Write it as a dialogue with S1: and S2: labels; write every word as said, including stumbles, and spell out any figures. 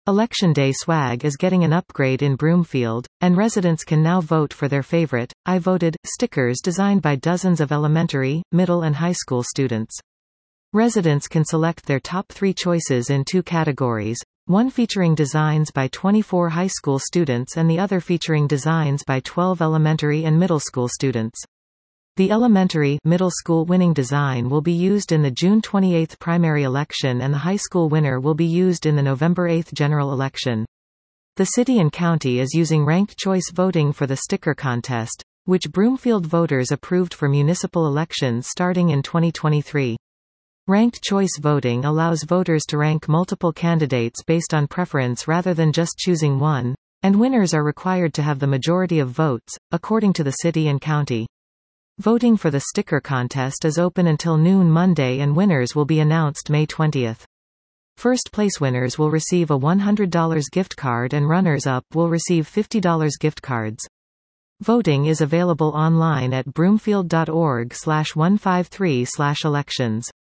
S1: Election Day swag is getting an upgrade in Broomfield, and residents can now vote for their favorite, I Voted, stickers designed by dozens of elementary, middle and high school students. Residents can select their top three choices in two categories, one featuring designs by twenty-four high school students and the other featuring designs by twelve elementary and middle school students. The elementary middle school winning design will be used in the June twenty-eighth primary election and the high school winner will be used in the November eighth general election. The city and county is using ranked choice voting for the sticker contest, which Broomfield voters approved for municipal elections starting in twenty twenty-three. Ranked choice voting allows voters to rank multiple candidates based on preference rather than just choosing one, and winners are required to have the majority of votes, according to the city and county. Voting for the sticker contest is open until noon Monday and winners will be announced May twentieth. First place winners will receive a one hundred dollar gift card and runners-up will receive fifty dollar gift cards. Voting is available online at broomfield dot org slash one five three slash elections.